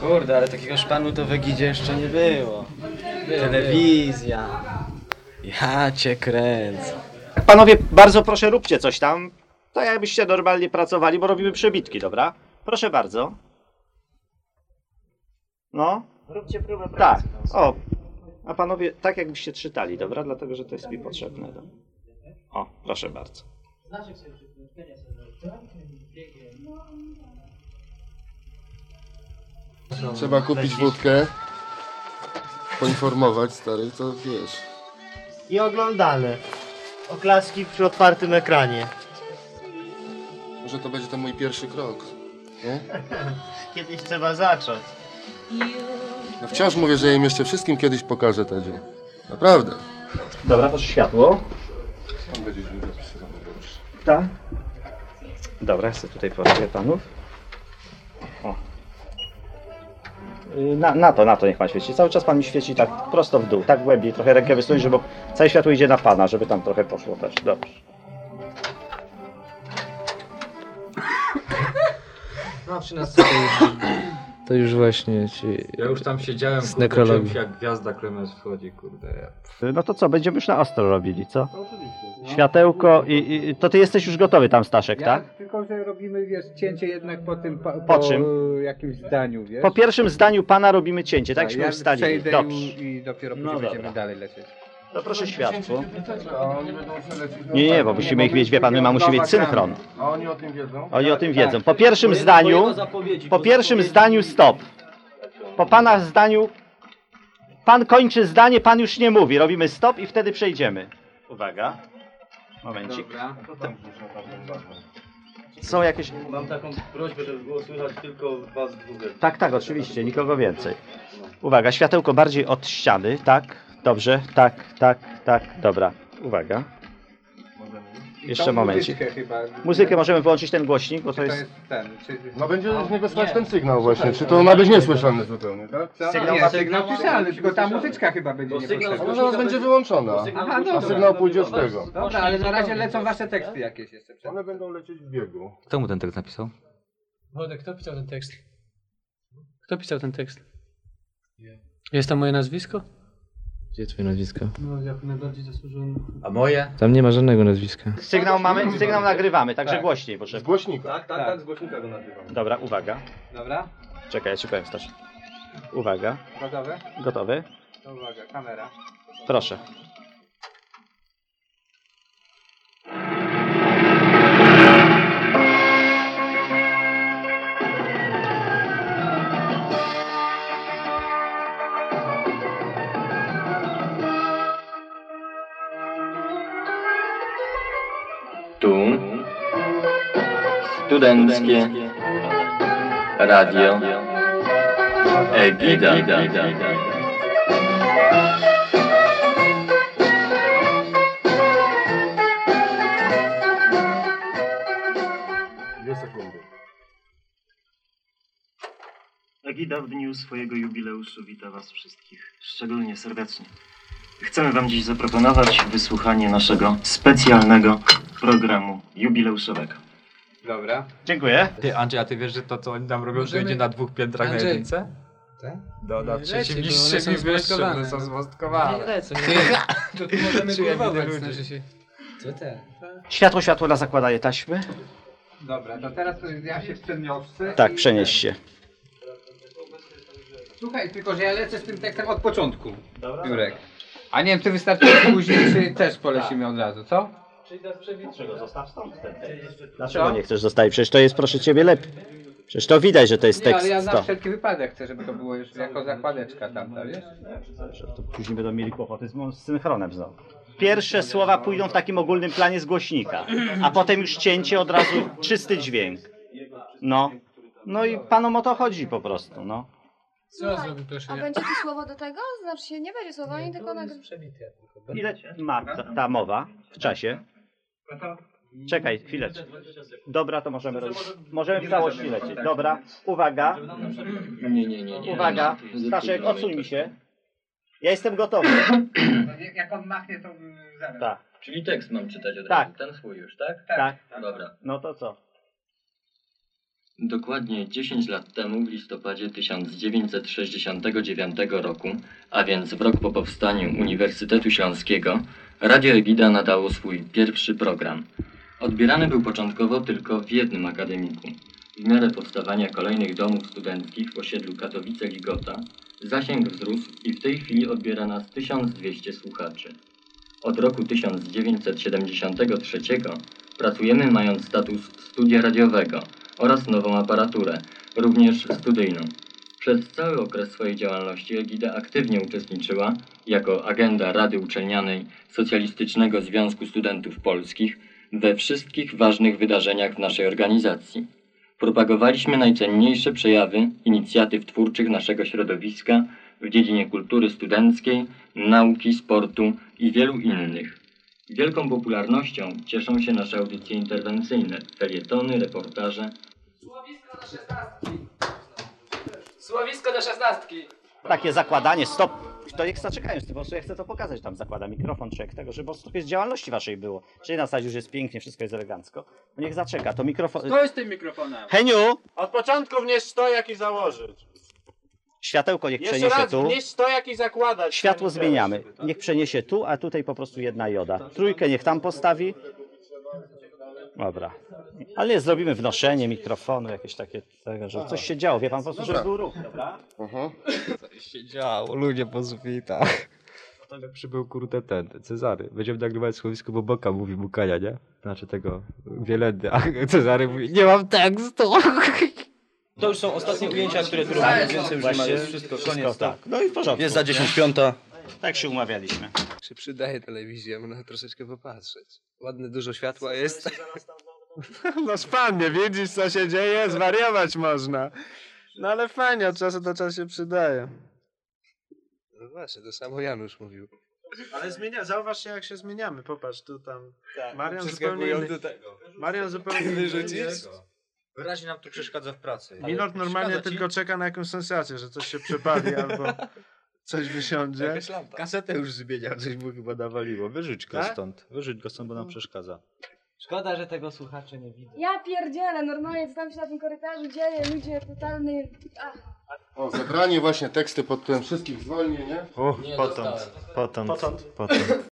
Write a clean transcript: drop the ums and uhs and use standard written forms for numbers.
Kurde, ale takiego szpanu to w Egidzie jeszcze nie było. Telewizja. Ja cię kręcę. Panowie, bardzo proszę, róbcie coś tam. Tak jakbyście normalnie pracowali, bo robimy przebitki, dobra? Proszę bardzo. No. Róbcie próbę Tak. pracy. O. A panowie, tak jakbyście czytali, dobra? Dlatego, że to jest mi potrzebne. O, proszę bardzo. Trzeba kupić wódkę, poinformować stary, to wiesz. I oglądane. Oklaski przy otwartym ekranie. Może to będzie ten mój pierwszy krok, nie? Kiedyś trzeba zacząć. No wciąż mówię, że im jeszcze wszystkim kiedyś pokażę ten dzień. Naprawdę. Dobra, proszę światło. Tam będzie źle zapisywane, dobrze. Tak. Dobra, chcę tutaj proszę panów. O. Na to niech pan świeci. Cały czas pan mi świeci tak prosto w dół, tak głębiej, trochę rękę wysunąć, żeby całe światło idzie na pana, żeby tam trochę poszło też. Dobrze. No przy nas to już właśnie ci... Ja już tam siedziałem, Z nekrologii. jak gwiazda Klemens wchodzi, kurde. No to co, będziemy już na ostro robili, co? Światełko i to ty jesteś już gotowy tam, Staszek, tak? Tylko, że robimy, wiesz, cięcie jednak po tym, Po czym? jakimś zdaniu, wiesz? Po pierwszym zdaniu pana robimy cięcie, tak? Żeśmy ja ustali. przejdę Dobrze. i dopiero No później będziemy dobra. dalej lecieć. To proszę światło. A oni będą przelecieć na Nie, bo musimy ich mieć, wie pan, my musimy mieć synchron. A oni o tym wiedzą? Oni o tym wiedzą. Po pierwszym zdaniu stop. Po pana zdaniu, pan kończy zdanie, pan już nie mówi. Robimy stop i wtedy przejdziemy. Uwaga. Momencik. Dobra. Są jakieś... Mam taką prośbę, żeby było słychać tylko was dwóch. Tak, oczywiście, nikogo więcej. Uwaga, światełko bardziej od ściany, tak? Dobrze, tak, dobra. Uwaga. Jeszcze momencik. Chyba. Muzykę możemy wyłączyć, ten głośnik, bo to To jest... jest ten. No będzie z niego słychać ten sygnał właśnie, czy to ma być niesłyszalny zupełnie, tak? Sygnał słyszalny, tylko ta muzyczka chyba będzie niepotrzebna. Ona zaraz będzie wyłączona, Aha, a dobra. sygnał pójdzie z tego. Dobra, ale na razie lecą wasze teksty jakieś jeszcze. One będą lecieć w biegu. Kto mu ten tekst napisał? Wodek, kto pisał ten tekst? Kto pisał ten tekst? Jest tam moje nazwisko? Gdzie twoje nazwisko? No, jak najbardziej zasłużony. A moje? Tam nie ma żadnego nazwiska. Sygnał mamy, sygnał nagrywamy, także Tak. głośniej Z potrzeba. głośnika. Tak, z głośnika go nagrywam. Dobra, uwaga. Dobra, Czekaj, ja ci powiem, Staszek. Uwaga. gotowe? Gotowy? To uwaga, kamera. Proszę. Tu studenckie radio Egida. Dwie sekundy. Egida w dniu swojego jubileuszu wita was wszystkich szczególnie serdecznie. Chcemy wam dziś zaproponować wysłuchanie naszego specjalnego programu jubileuszowego. Dobra. Dziękuję. Ty, Andrzej, a ty wiesz, że to co oni nam robią, to idzie na 2 piętrach na Andrzej. jedynce? Tak? Na Nie trzecim leci, bo one są niższym i wyższym, zmostkowane. one są Nie zmostkowane. lecą, nie To tu możemy Czuję kurwować, widzę znaczy ludzi. się. Co te? Światło na zakładanie taśmy. Dobra, to teraz to ja się przeniosę. Tak, przenieś się. Słuchaj, tylko że ja lecę z tym tekstem od początku. Jurek. A nie wiem, czy wystarczy później, czy też polecimy od razu, co? Zostaw stąd ten tekst. Dlaczego nie chcesz zostawić? Przecież to jest, proszę ciebie, lepiej. Przecież to widać, że to jest Nie, tekst ale ja na 100. wszelki wypadek chcę, żeby to było już jako zakładeczka tamta, wiesz? To później będą mieli kłopoty z synchronem znowu. Pierwsze słowa pójdą w takim ogólnym planie z głośnika, a potem już cięcie, od razu czysty dźwięk. No. No i panom o to chodzi po prostu, no. Co zrobi, proszę? A będzie tu słowo do tego? Znaczy się nie będzie słowami, tylko Ile ma ta mowa w czasie? Czekaj, chwileczkę. Dobra, to możemy robić. Możemy w całości lecieć. Dobra, uwaga. Nie. Uwaga. Staszek, odsuń mi się. Ja jestem gotowy. Jak on machnie, to zaraz. Tak, Czyli tekst mam czytać od Tak. razu, ten swój już, tak? tak. Dobra. No to co? Dokładnie 10 lat temu, w listopadzie 1969 roku, a więc w rok po powstaniu Uniwersytetu Śląskiego, Radio Egida nadało swój pierwszy program. Odbierany był początkowo tylko w jednym akademiku. W miarę powstawania kolejnych domów studenckich w osiedlu Katowice-Ligota zasięg wzrósł i w tej chwili odbiera nas 1200 słuchaczy. Od roku 1973 pracujemy mając status studia radiowego oraz nową aparaturę, również studyjną. Przez cały okres swojej działalności Egida aktywnie uczestniczyła jako agenda Rady Uczelnianej Socjalistycznego Związku Studentów Polskich we wszystkich ważnych wydarzeniach w naszej organizacji. Propagowaliśmy najcenniejsze przejawy inicjatyw twórczych naszego środowiska w dziedzinie kultury studenckiej, nauki, sportu i wielu innych. Wielką popularnością cieszą się nasze audycje interwencyjne, felietony, reportaże. Słowisko do 16. Takie zakładanie, stop. To niech zaczekają, po prostu ja chcę to pokazać, tam zakłada mikrofon, czy jak tego, żeby po prostu trochę z działalności waszej było. Czyli na zasadzie już jest pięknie, wszystko jest elegancko. No niech zaczeka, to mikrofon... To jest tym mikrofonem. Heniu! Od początku wnieść stojak i założyć. Światełko niech Jeszcze przeniesie raz tu. wnieść stojak i zakładać. Światło zmieniamy. Niech przeniesie tu, a tutaj po prostu jedna joda. Trójkę niech tam postawi. Dobra. Ale nie, zrobimy wnoszenie mikrofonu, jakieś takie, tego, że coś się działo. Wie pan po prostu, żeby był ruch, dobra? Coś się działo, ludzie po sufitach. Potem jak przybył kurde ten Cezary. Będziemy nagrywać słowisko, bo Boka mówi Bukania, nie? Znaczy tego Wielendy, a Cezary mówi, nie mam tekstu. To już są ostatnie ujęcia, które tu robimy, więcej już nie ma, jest wszystko, koniec. Tak. No i w porządku. Jest za 10:05. Tak się umawialiśmy. Się przydaje telewizja, można troszeczkę popatrzeć. Ładne, dużo światła jest. No pan nie widzisz, co się dzieje, zwariować można. No ale fajnie, od czasu do czasu się przydaje. No właśnie, to samo Janusz mówił. Ale zauważcie jak się zmieniamy, popatrz, tu tam. Marian zupełnie Przeskakują inny. do tego. Marian zupełnie inny. Wyrzucić? Wyraźnie nam to przeszkadza w pracy. Milord normalnie tylko czeka na jakąś sensację, że coś się przepali albo coś wysiądzie. Jakaś lampa. Kasetę już zmieniał, coś mu chyba nawaliło. Wyrzuć go stąd. Wyrzuć go stąd, bo nam przeszkadza. Szkoda, że tego słuchacze nie widzą. Ja pierdzielę, normalnie co tam się na tym korytarzu dzieje, ludzie totalny... O, zebranie właśnie teksty pod tym wszystkich zwolnień, nie? Potąd.